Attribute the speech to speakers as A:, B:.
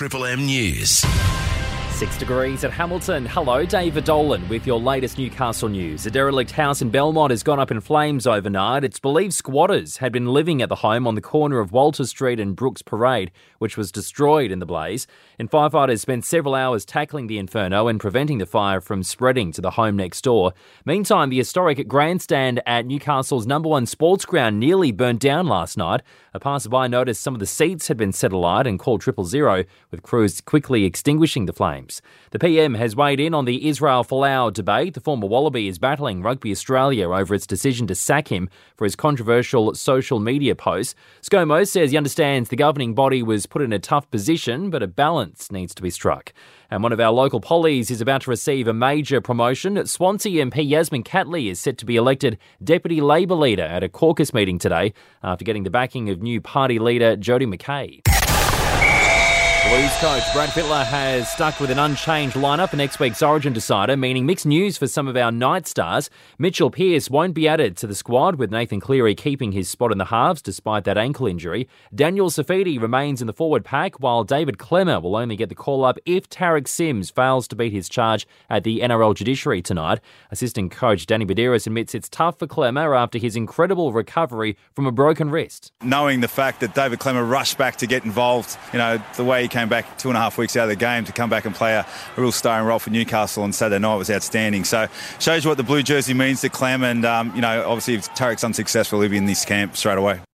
A: Triple M News.
B: 6 degrees at Hamilton. Hello, David Dolan with your latest Newcastle news. A derelict house in Belmont has gone up in flames overnight. It's believed squatters had been living at the home on the corner of Walter Street and Brooks Parade, which was destroyed in the blaze. And firefighters spent several hours tackling the inferno and preventing the fire from spreading to the home next door. Meantime, the historic grandstand at Newcastle's #1 sports ground nearly burnt down last night. A passerby noticed some of the seats had been set alight and called 000, with crews quickly extinguishing the flames. The PM has weighed in on the Israel Folau debate. The former Wallaby is battling Rugby Australia over its decision to sack him for his controversial social media posts. ScoMo says he understands the governing body was put in a tough position, but a balance needs to be struck. And one of our local pollies is about to receive a major promotion. Swansea MP Yasmin Catley is set to be elected Deputy Labor Leader at a caucus meeting today after getting the backing of new party leader Jodie McKay. Blues coach Brad Fittler has stuck with an unchanged lineup for next week's Origin decider, meaning mixed news for some of our night stars. Mitchell Pearce won't be added to the squad, with Nathan Cleary keeping his spot in the halves despite that ankle injury. Daniel Safidi remains in the forward pack, while David Klemmer will only get the call-up if Tarek Sims fails to beat his charge at the NRL judiciary tonight. Assistant coach Danny Badiris admits it's tough for Klemmer after his incredible recovery from a broken wrist.
C: Knowing the fact that David Klemmer rushed back to get involved, the way he came back 2.5 weeks out of the game to come back and play a real starring role for Newcastle on Saturday night was outstanding. So shows you what the blue jersey means to Clem, and obviously if Tarek's unsuccessful, he'll be in this camp straight away.